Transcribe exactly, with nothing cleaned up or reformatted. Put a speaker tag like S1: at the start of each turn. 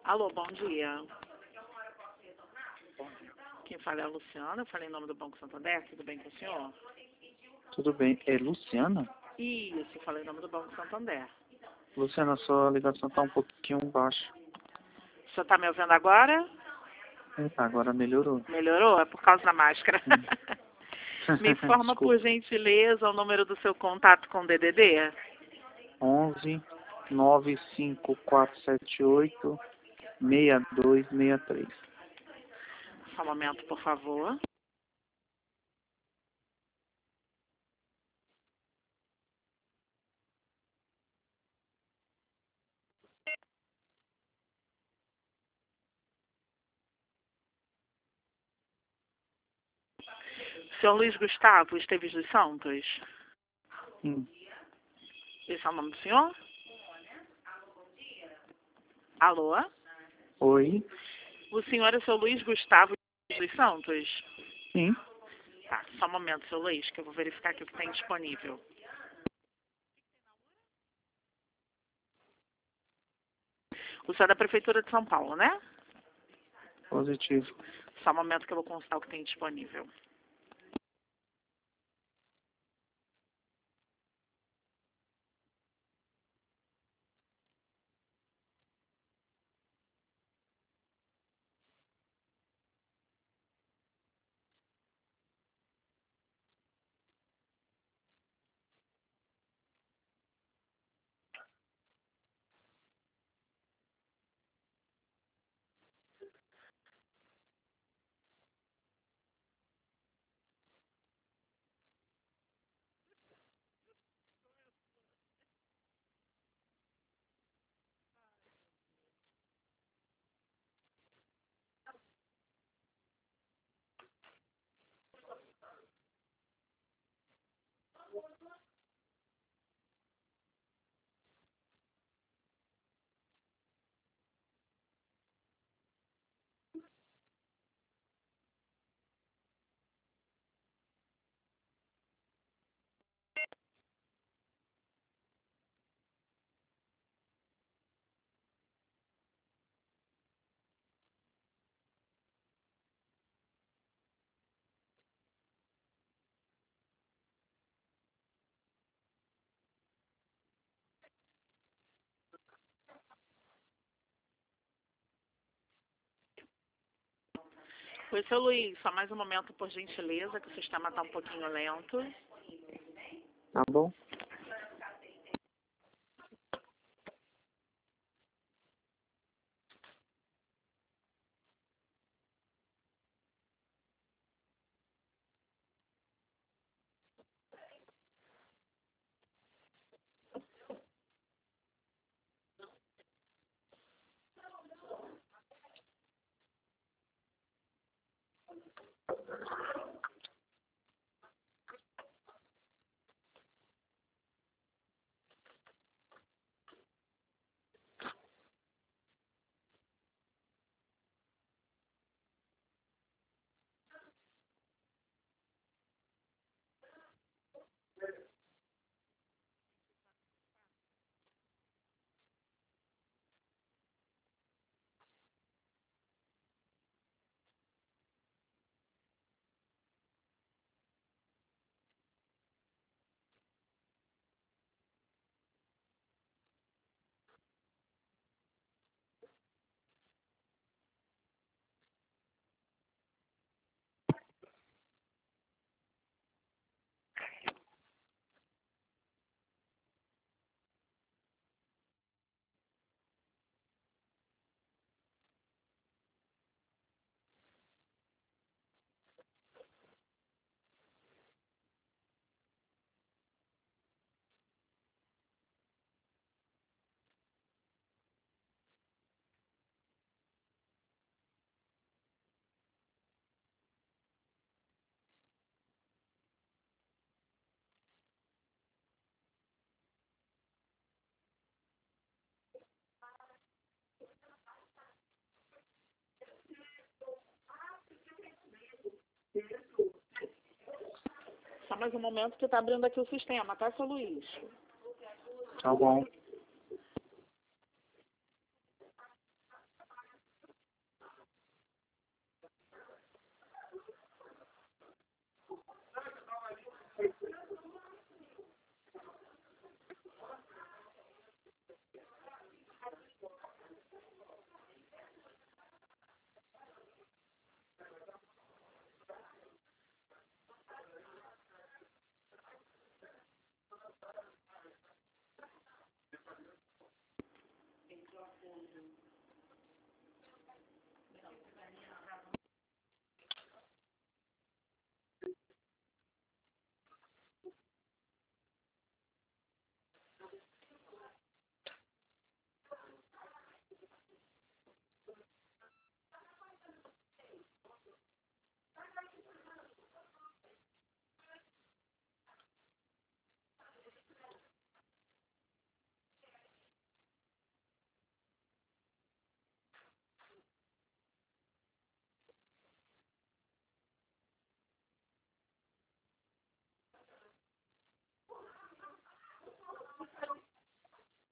S1: Alô, bom dia. Quem fala é a Luciana, eu falei em nome do Banco Santander, tudo bem com o senhor?
S2: Tudo bem. É Luciana?
S1: Isso, eu falei em nome do Banco Santander.
S2: Luciana, sua ligação está um pouquinho baixa.
S1: O senhor está me ouvindo agora?
S2: Eita, agora melhorou.
S1: Melhorou? É por causa da máscara. Me informa,
S2: Desculpa.
S1: por gentileza, o número do seu contato com o D D D?
S2: onze nove cinco quatro sete oito seis dois seis três.
S1: Só um momento, por favor. Senhor Luiz Gustavo Esteves dos Santos?
S2: Sim.
S1: Esse é o nome do senhor? Alô?
S2: Oi?
S1: O senhor é o senhor Luiz Gustavo Esteves dos Santos?
S2: Sim.
S1: Tá, só um momento, senhor Luiz, que eu vou verificar aqui o que tem disponível. O senhor é da Prefeitura de São Paulo, né?
S2: Positivo.
S1: Só um momento que eu vou consultar o que tem disponível. Oi, seu Luiz, só mais um momento, por gentileza, que o sistema está um pouquinho lento.
S2: Tá bom?
S1: Só mais um momento que está abrindo aqui o sistema, tá, seu Luiz?
S2: Tá bom.